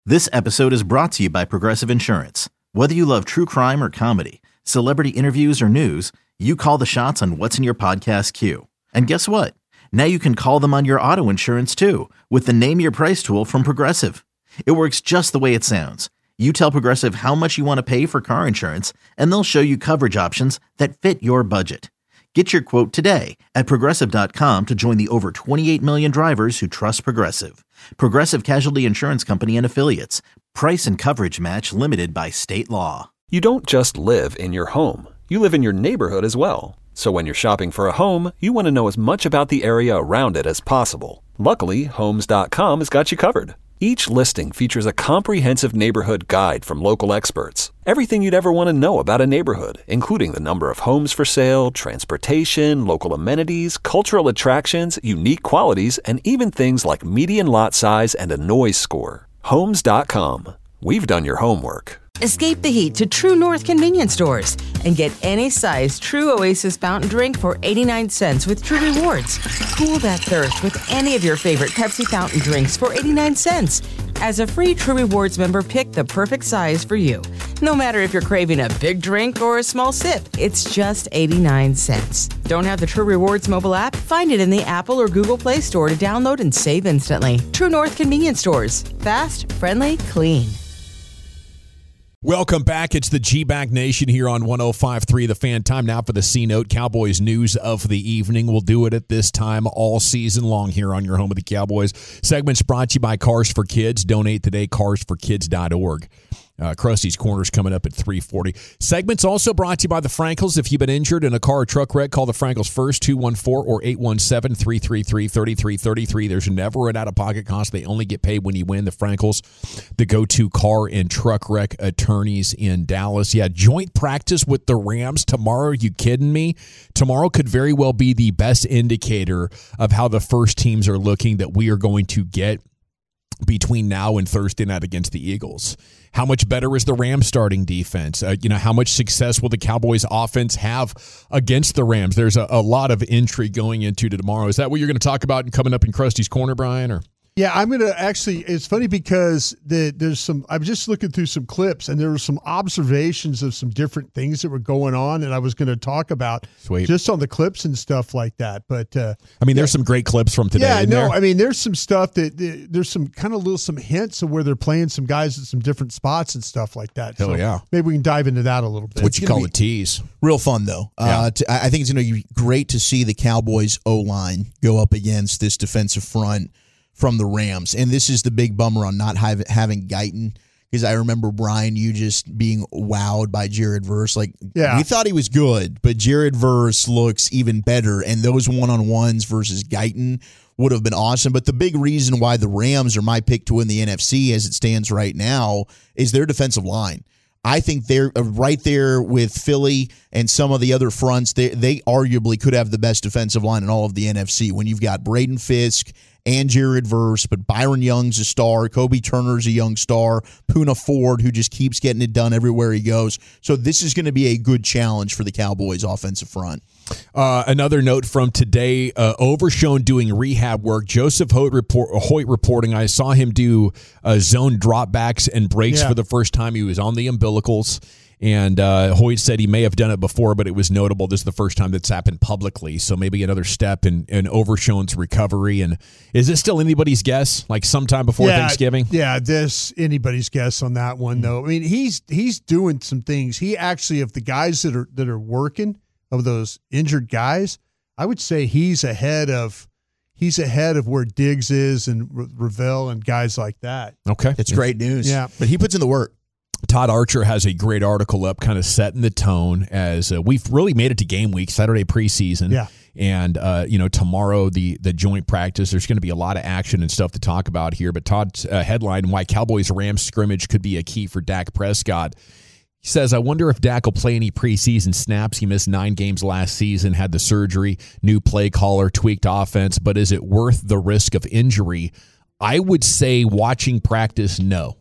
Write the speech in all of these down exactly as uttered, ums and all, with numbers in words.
This episode is brought to you by Progressive Insurance. Whether you love true crime or comedy, celebrity interviews or news, you call the shots on what's in your podcast queue. And guess what? Now you can call them on your auto insurance too with the Name Your Price tool from Progressive. It works just the way it sounds. You tell Progressive how much you want to pay for car insurance, and they'll show you coverage options that fit your budget. Get your quote today at Progressive dot com to join the over twenty-eight million drivers who trust Progressive. Progressive Casualty Insurance Company and Affiliates. Price and coverage match limited by state law. You don't just live in your home. You live in your neighborhood as well. So when you're shopping for a home, you want to know as much about the area around it as possible. Luckily, Homes dot com has got you covered. Each listing features a comprehensive neighborhood guide from local experts. Everything you'd ever want to know about a neighborhood, including the number of homes for sale, transportation, local amenities, cultural attractions, unique qualities, and even things like median lot size and a noise score. Homes dot com. We've done your homework. Escape the heat to True North convenience stores and get any size True Oasis fountain drink for eighty-nine cents with True Rewards. Cool that thirst with any of your favorite Pepsi fountain drinks for eighty-nine cents. As a free True Rewards member, pick the perfect size for you. No matter if you're craving a big drink or a small sip, it's just eighty-nine cents. Don't have the True Rewards mobile app? Find it in the Apple or Google Play Store to download and save instantly. True North convenience stores. Fast, friendly, clean. Welcome back. It's the G-Bag Nation here on one oh five point three The Fan. Time now for the C-Note, Cowboys news of the evening. We'll do it at this time all season long here on your home of the Cowboys. Segments brought to you by Cars for Kids. Donate today, cars for kids dot org. Uh, Krusty's Corner's coming up at three forty. Segments also brought to you by the Frankels. If you've been injured in a car or truck wreck, call the Frankels first, two one four or eight one seven, three three three, three three three three. There's never an out-of-pocket cost. They only get paid when you win. The Frankels, the go-to car and truck wreck attorneys in Dallas. Yeah, joint practice with the Rams tomorrow. Are you kidding me? Tomorrow could very well be the best indicator of how the first teams are looking that we are going to get between now and Thursday night against the Eagles. How much better is the Rams starting defense? Uh, you know, how much success will the Cowboys offense have against the Rams? There's a, a lot of intrigue going into tomorrow. Is that what you're going to talk about and coming up in Krusty's Corner, Brian? Or Yeah, I'm going to actually, it's funny because the, there's some, I was just looking through some clips and there were some observations of some different things that were going on and I was going to talk about Sweet. just on the clips and stuff like that. But uh, I mean, yeah. there's some great clips from today. Yeah, in no, there. I mean, there's some stuff that, that there's some kind of little, some hints of where they're playing some guys at some different spots and stuff like that. Hell so yeah. Maybe we can dive into that a little bit. What you call a tease. Real fun, though. Yeah. Uh, to, I think it's going to be great to see the Cowboys O-line go up against this defensive front from the Rams. And this is the big bummer on not have, having Guyton, because I remember, Brian, you just being wowed by Jared Verse. Like, yeah. we thought he was good, but Jared Verse looks even better, and those one-on-ones versus Guyton would have been awesome. But the big reason why the Rams are my pick to win the N F C as it stands right now is their defensive line. I think they're right there with Philly and some of the other fronts. They, they arguably could have the best defensive line in all of the N F C when you've got Braden Fisk and Jared Verse, but Byron Young's a star. Kobe Turner's a young star. Poona Ford, who just keeps getting it done everywhere he goes. So this is going to be a good challenge for the Cowboys' offensive front. Uh, another note from today, uh, Overshown doing rehab work. Joseph Hoyt, report, Hoyt reporting, I saw him do uh, zone dropbacks and breaks yeah. for the first time. He was on the umbilicals. And uh, Hoyt said he may have done it before, but it was notable. This is the first time that's happened publicly. So maybe another step in, in Overshown's recovery. And is this still anybody's guess? Like sometime before yeah, Thanksgiving? Yeah, this anybody's guess on that one, though. I mean, he's he's doing some things. He actually, of the guys that are that are working, of those injured guys, I would say he's ahead of he's ahead of where Diggs is and Ravel and guys like that. Okay. It's great news. Yeah. But he puts in the work. Todd Archer has a great article up kind of setting the tone as uh, we've really made it to game week, Saturday preseason. Yeah. And, uh, you know, tomorrow, the the joint practice, there's going to be a lot of action and stuff to talk about here. But Todd's uh, headline, why Cowboys-Rams scrimmage could be a key for Dak Prescott. He says, I wonder if Dak will play any preseason snaps. He missed nine games last season, had the surgery, new play caller, tweaked offense. But is it worth the risk of injury? I would say watching practice, no.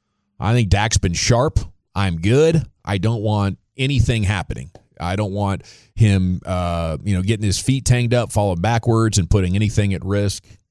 I think Dak's been sharp. I'm good. I don't want anything happening. I don't want him, uh, you know, getting his feet tanged up, falling backwards, and putting anything at risk.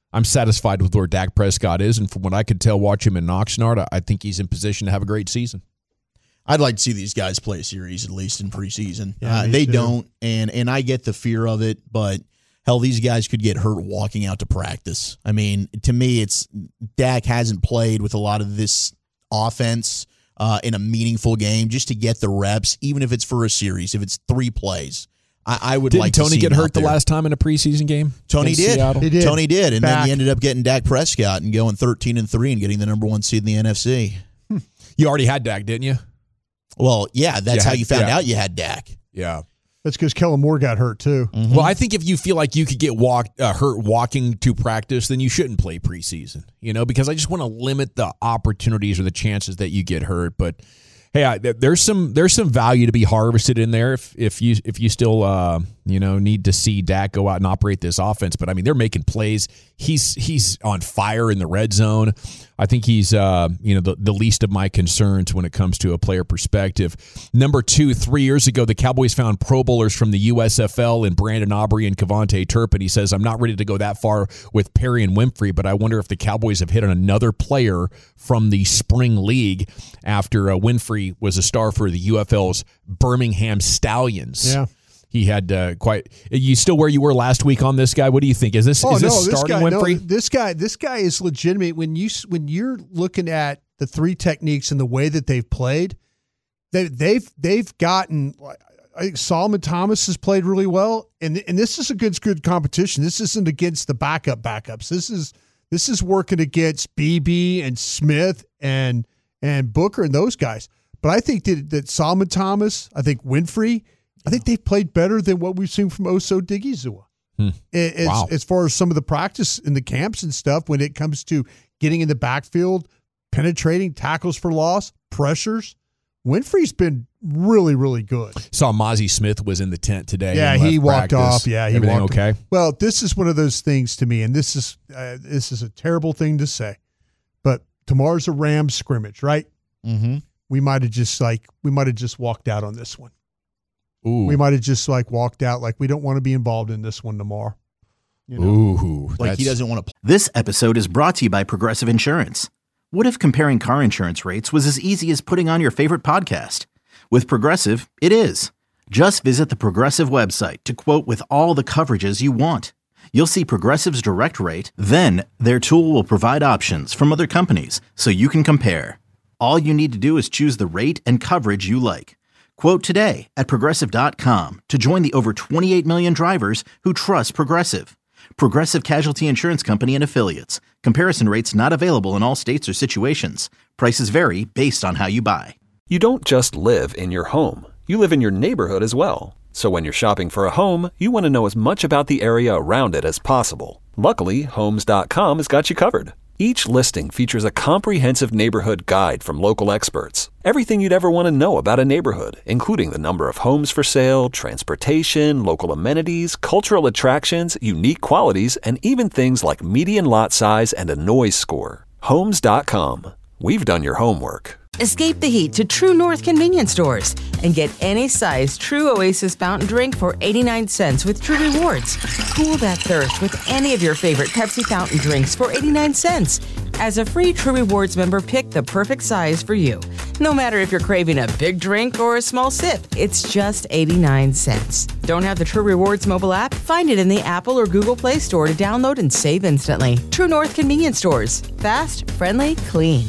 I'm satisfied with where Dak Prescott is, and from what I could tell, watch him in Oxnard, I think he's in position to have a great season. I'd like to see these guys play a series at least in preseason. Yeah, uh, they too. don't, and and I get the fear of it, but hell, these guys could get hurt walking out to practice. I mean, to me, it's Dak hasn't played with a lot of this offense uh, in a meaningful game just to get the reps, even if it's for a series, if it's three plays. I, I would Didn't like Tony to see get him hurt out the there. last time in a preseason game? Tony against did. Seattle? He did. Tony did, and Back. then he ended up getting Dak Prescott and going thirteen and three and getting the number one seed in the N F C. You already had Dak, didn't you? Well, yeah, that's You how had- you found yeah. out you had Dak. Yeah. That's because Kellen Moore got hurt too. Mm-hmm. Well, I think if you feel like you could get walked, uh, hurt walking to practice, then you shouldn't play preseason, you know, because I just want to limit the opportunities or the chances that you get hurt. But hey, I, there's some there's some value to be harvested in there if if you if you still uh, you know need to see Dak go out and operate this offense. But I mean, they're making plays. He's he's on fire in the red zone. I think he's uh, you know the, the least of my concerns when it comes to a player perspective. Number two, three years ago, the Cowboys found Pro Bowlers from the U S F L in Brandon Aubrey and Kevontae Turpin. He says, I'm not ready to go that far with Perry and Winfrey, but I wonder if the Cowboys have hit on another player from the spring league after uh, Winfrey was a star for the U F L's Birmingham Stallions. Yeah. He had uh, quite. You still where you were last week on this guy? What do you think? Is this Oh is this no, this starting guy, no, Winfrey? this guy, this guy is legitimate. When you when you're looking at the three techniques and the way that they've played, they they've they've gotten. I think Solomon Thomas has played really well, and and this is a good good competition. This isn't against the backup backups. This is this is working against B B and Smith and and Booker and those guys. But I think that that Solomon Thomas, I think Winfrey. I think they've played better than what we've seen from Oso Digizua. Hmm. As, Wow. as far as some of the practice in the camps and stuff, when it comes to getting in the backfield, penetrating, tackles for loss, pressures, Winfrey's been really, really good. Saw Mozzie Smith was in the tent today. Yeah, and he left walked practice. off. Yeah, he Everything walked okay? Well, this is one of those things to me, and this is uh, this is a terrible thing to say, but tomorrow's a Rams scrimmage, right? Mm-hmm. We might have just like we might have just walked out on this one. Ooh. We might have just like walked out like we don't want to be involved in this one tomorrow. You know? Ooh. Like he that's- doesn't want to. This episode is brought to you by Progressive Insurance. What if comparing car insurance rates was as easy as putting on your favorite podcast? With Progressive, it is. Just visit the Progressive website to quote with all the coverages you want. You'll see Progressive's direct rate, then their tool will provide options from other companies so you can compare. All you need to do is choose the rate and coverage you like. Quote today at Progressive dot com to join the over twenty-eight million drivers who trust Progressive. Progressive Casualty Insurance Company and Affiliates. Comparison rates not available in all states or situations. Prices vary based on how you buy. You don't just live in your home. You live in your neighborhood as well. So when you're shopping for a home, you want to know as much about the area around it as possible. Luckily, Homes dot com has got you covered. Each listing features a comprehensive neighborhood guide from local experts. Everything you'd ever want to know about a neighborhood, including the number of homes for sale, transportation, local amenities, cultural attractions, unique qualities, and even things like median lot size and a noise score. Homes dot com. We've done your homework. Escape the heat to True North convenience stores and get any size True Oasis fountain drink for eighty-nine cents with True Rewards. Cool that thirst with any of your favorite Pepsi fountain drinks for eighty-nine cents. As a free True Rewards member, pick the perfect size for you. No matter if you're craving a big drink or a small sip, it's just eighty-nine cents. Don't have the True Rewards mobile app? Find it in the Apple or Google Play Store to download and save instantly. True North convenience stores. Fast, friendly, clean.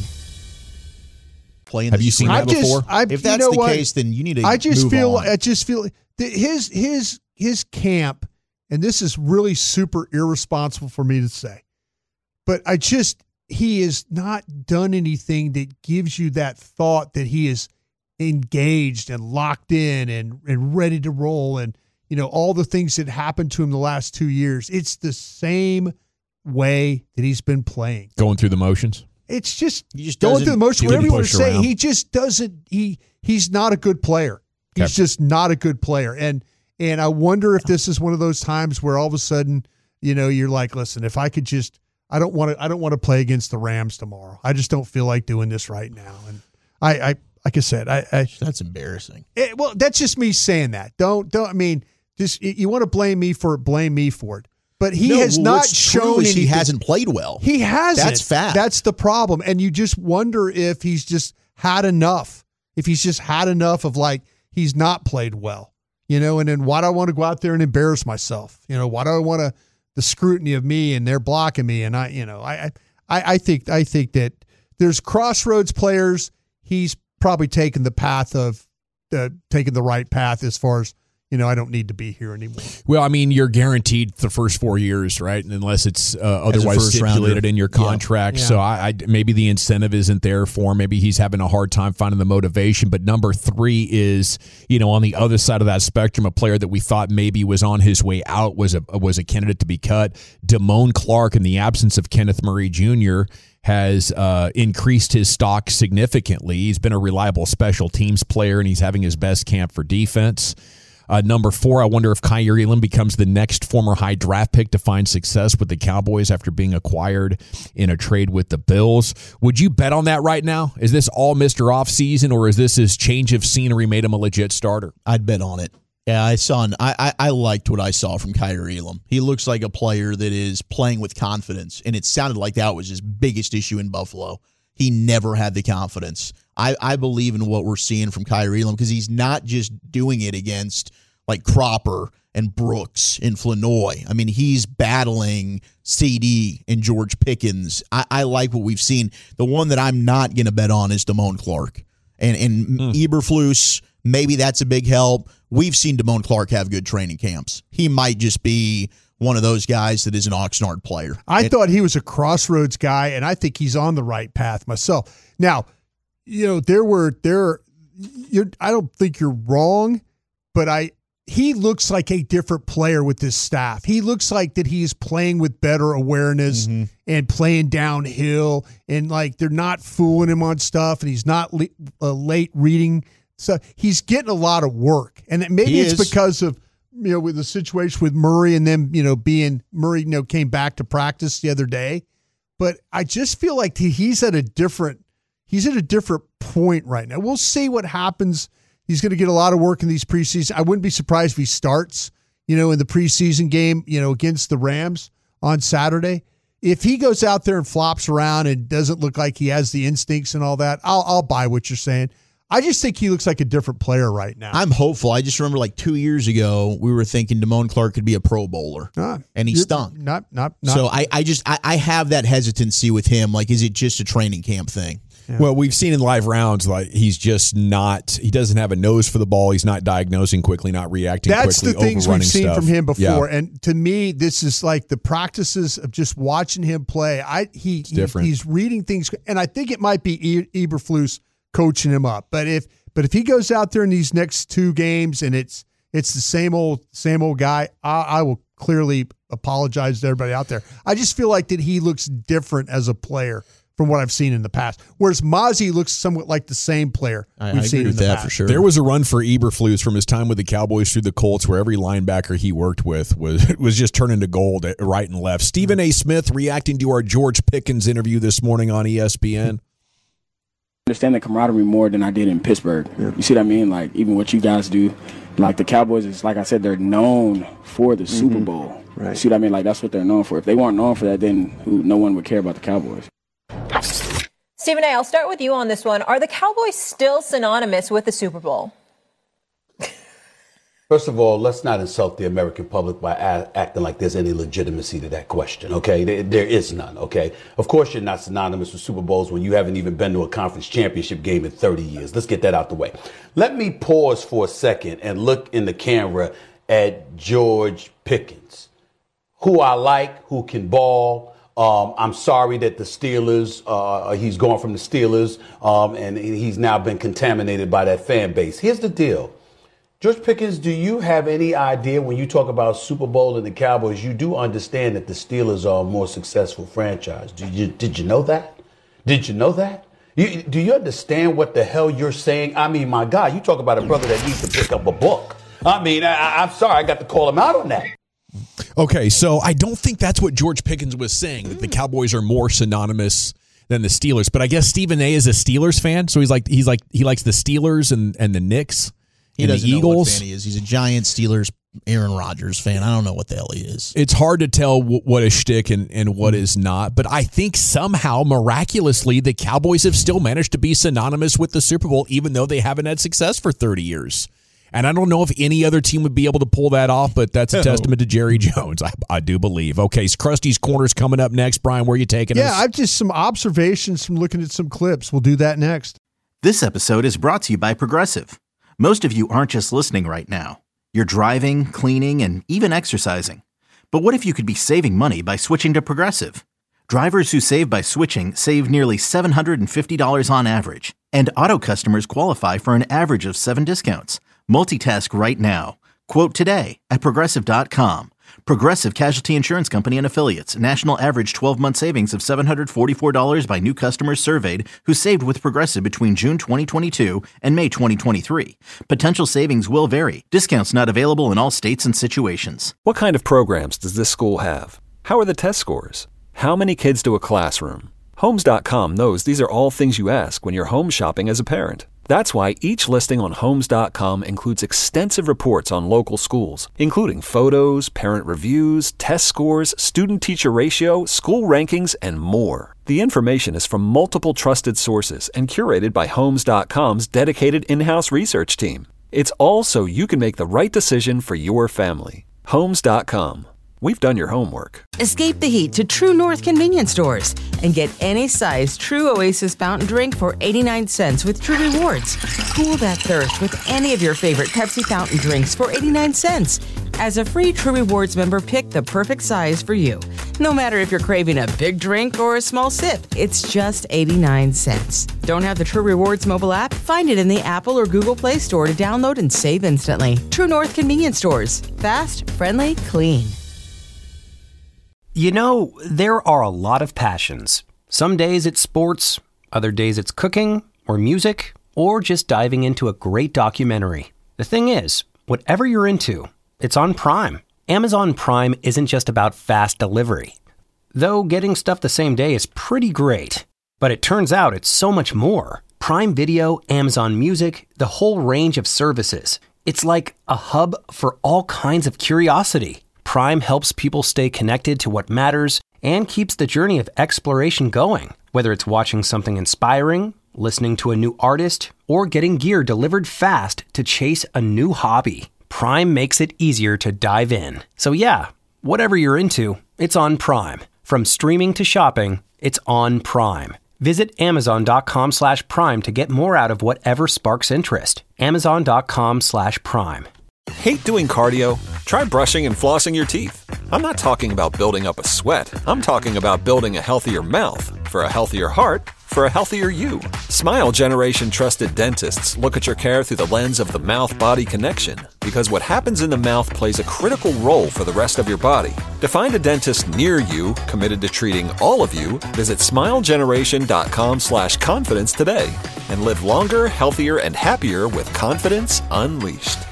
Playing Have the you seen screen. that I just, before? I, If you that's know the what? case, then you need to. I just move feel. on. I just feel that his his his camp, and this is really super irresponsible for me to say, but I just he has not done anything that gives you that thought that he is engaged and locked in and and ready to roll, and you know all the things that happened to him the last two years. It's the same way that he's been playing. Going through the motions. It's just, He just going doesn't through the motion, do whatever any you want to push say. around. He just doesn't. He he's not a good player. He's Okay. just not a good player. And and I wonder if this is one of those times where all of a sudden, you know, you're like, listen, if I could just, I don't want to, I don't want to play against the Rams tomorrow. I just don't feel like doing this right now. And I, I like I said, I, I That's embarrassing. it, well, that's just me saying that. Don't don't. I mean, just you want to blame me for it, blame me for it. but he no, has well, not what's true shown is anything. He hasn't played well. He hasn't. That's fact. That's the problem. And you just wonder if he's just had enough. If he's just had enough of like he's not played well, you know. And then why do I want to go out there and embarrass myself? You know, why do I want to the scrutiny of me and they're blocking me? And I, you know, I, I, I think I think that there's crossroads players. He's probably taken the path of uh, taking the right path as far as, you know, I don't need to be here anymore. Well, I mean, you're guaranteed the first four years, right? Unless it's uh, otherwise stipulated rounder. in your contract. Yeah. Yeah. So I, I maybe the incentive isn't there for him. Maybe he's having a hard time finding the motivation. But number three is, you know, on the other side of that spectrum, a player that we thought maybe was on his way out was a was a candidate to be cut. Damone Clark, in the absence of Kenneth Murray Junior, has uh, increased his stock significantly. He's been a reliable special teams player, and he's having his best camp for defense. Uh, number four, I wonder if Kaiir Elam becomes the next former high draft pick to find success with the Cowboys after being acquired in a trade with the Bills. Would you bet on that right now? Is this all Mister Offseason, or is this his change of scenery made him a legit starter? I'd bet on it. Yeah, I saw. An, I, I I liked what I saw from Kaiir Elam. He looks like a player that is playing with confidence, and it sounded like that was his biggest issue in Buffalo. He never had the confidence. I, I believe in what we're seeing from Kaiir Elam because he's not just doing it against like Cropper and Brooks and Flanoy. I mean, he's battling C D and George Pickens. I, I like what we've seen. The one that I'm not going to bet on is Damone Clark. And, and mm. Eberflus, maybe that's a big help. We've seen Damone Clark have good training camps. He might just be one of those guys that is an Oxnard player. I and, thought he was a crossroads guy, and I think he's on the right path myself. Now, you know, there were there. You're, I don't think you're wrong, but I he looks like a different player with this staff. He looks like that he's playing with better awareness mm-hmm. and playing downhill, and like they're not fooling him on stuff, and he's not le- uh, late reading. So he's getting a lot of work, and maybe he it's is. because of, you know, with the situation with Murray and then, you know, being Murray, you know, came back to practice the other day. But I just feel like he's at a different, he's at a different point right now. We'll see what happens. He's going to get a lot of work in these preseason. I wouldn't be surprised if he starts, you know, in the preseason game, you know, against the Rams on Saturday. If he goes out there and flops around and doesn't look like he has the instincts and all that, I'll, I'll buy what you're saying. I just think he looks like a different player right now. I'm hopeful. I just remember like two years ago, we were thinking Damone Clark could be a Pro Bowler, ah, and he stunk. Not, not, not. So I, I just, I, I have that hesitancy with him. Like, is it just a training camp thing? Yeah. Well, we've seen in live rounds, like he's just not, he doesn't have a nose for the ball. He's not diagnosing quickly, not reacting That's quickly, the things we've seen stuff. from him before. Yeah. And to me, this is like the practices of just watching him play. I he, he He's reading things, and I think it might be e- Eberflus coaching him up. But if But if he goes out there in these next two games and it's it's the same old same old guy, I, I will clearly apologize to everybody out there. I just feel like that he looks different as a player from what I've seen in the past. Whereas Mozzie looks somewhat like the same player I, we've I seen agree in with the that past. for sure. There was a run for Eberflus from his time with the Cowboys through the Colts where every linebacker he worked with was was just turning to gold at right and left. Stephen A. Smith reacting to our George Pickens interview this morning on E S P N. Understand the camaraderie more than I did in Pittsburgh. Yeah. You see what I mean? Like, even what you guys do, like the Cowboys is, like I said, they're known for the mm-hmm. Super Bowl. Right. You see what I mean? Like, that's what they're known for. If they weren't known for that, then who, no one would care about the Cowboys. Stephen A., I'll start with you on this one. Are the Cowboys still synonymous with the Super Bowl? First of all, let's not insult the American public by a- acting like there's any legitimacy to that question, okay? There, there is none, okay? Of course you're not synonymous with Super Bowls when you haven't even been to a conference championship game in thirty years. Let's get that out the way. Let me pause for a second and look in the camera at George Pickens, who I like, who can ball. Um, I'm sorry that the Steelers, uh, he's gone from the Steelers, um, and he's now been contaminated by that fan base. Here's the deal. George Pickens, do you have any idea when you talk about Super Bowl and the Cowboys, you do understand that the Steelers are a more successful franchise. Did you, did you know that? Did you know that? You, do you understand what the hell you're saying? I mean, my God, you talk about a brother that needs to pick up a book. I mean, I, I'm sorry, I got to call him out on that. Okay, so I don't think that's what George Pickens was saying, that the Cowboys are more synonymous than the Steelers. But I guess Stephen A. is a Steelers fan, so he's like he's like he likes the Steelers and, and the Knicks. He and doesn't the know Eagles. what fan he is. He's a Giants, Steelers, Aaron Rodgers fan. I don't know what the hell he is. It's hard to tell w- what is shtick and, and what is not, but I think somehow, miraculously, the Cowboys have still managed to be synonymous with the Super Bowl, even though they haven't had success for thirty years. And I don't know if any other team would be able to pull that off, but that's a No. testament to Jerry Jones, I, I do believe. Okay, so Krusty's Corner's coming up next. Brian, where are you taking Yeah, us? I've just some observations from looking at some clips. We'll do that next. This episode is brought to you by Progressive. Most of you aren't just listening right now. You're driving, cleaning, and even exercising. But what if you could be saving money by switching to Progressive? Drivers who save by switching save nearly seven hundred fifty dollars on average. And auto customers qualify for an average of seven discounts. Multitask right now. Quote today at Progressive dot com. Progressive Casualty Insurance Company and Affiliates. National average twelve-month savings of seven hundred forty-four dollars by new customers surveyed who saved with Progressive between June twenty twenty-two and May twenty twenty-three. Potential savings will vary. Discounts not available in all states and situations. What kind of programs does this school have? How are the test scores? How many kids do a classroom? Homes dot com knows these are all things you ask when you're home shopping as a parent. That's why each listing on Homes dot com includes extensive reports on local schools, including photos, parent reviews, test scores, student-teacher ratio, school rankings, and more. The information is from multiple trusted sources and curated by Homes dot com's dedicated in-house research team. It's all so you can make the right decision for your family. Homes dot com. We've done your homework. Escape the heat to True North convenience stores and get any size True Oasis fountain drink for eighty-nine cents with True Rewards. Cool that thirst with any of your favorite Pepsi fountain drinks for eighty-nine cents. As a free True Rewards member, pick the perfect size for you. No matter if you're craving a big drink or a small sip, it's just eighty-nine cents. Don't have the True Rewards mobile app? Find it in the Apple or Google Play Store to download and save instantly. True North convenience stores. Fast, friendly, clean. You know, there are a lot of passions. Some days it's sports, other days it's cooking, or music, or just diving into a great documentary. The thing is, whatever you're into, it's on Prime. Amazon Prime isn't just about fast delivery. Though getting stuff the same day is pretty great. But it turns out it's so much more. Prime Video, Amazon Music, the whole range of services. It's like a hub for all kinds of curiosity. Prime helps people stay connected to what matters and keeps the journey of exploration going. Whether it's watching something inspiring, listening to a new artist, or getting gear delivered fast to chase a new hobby, Prime makes it easier to dive in. So yeah, whatever you're into, it's on Prime. From streaming to shopping, it's on Prime. Visit Amazon.com slash Prime to get more out of whatever sparks interest. Amazon.com slash Prime. Hate doing cardio? Try brushing and flossing your teeth. I'm not talking about building up a sweat. I'm talking about building a healthier mouth. For a healthier heart, for a healthier you. Smile Generation trusted dentists look at your care through the lens of the mouth-body connection, because what happens in the mouth plays a critical role for the rest of your body. To find a dentist near you committed to treating all of you, visit smilegeneration.com slash confidence today and live longer, healthier, and happier with confidence unleashed.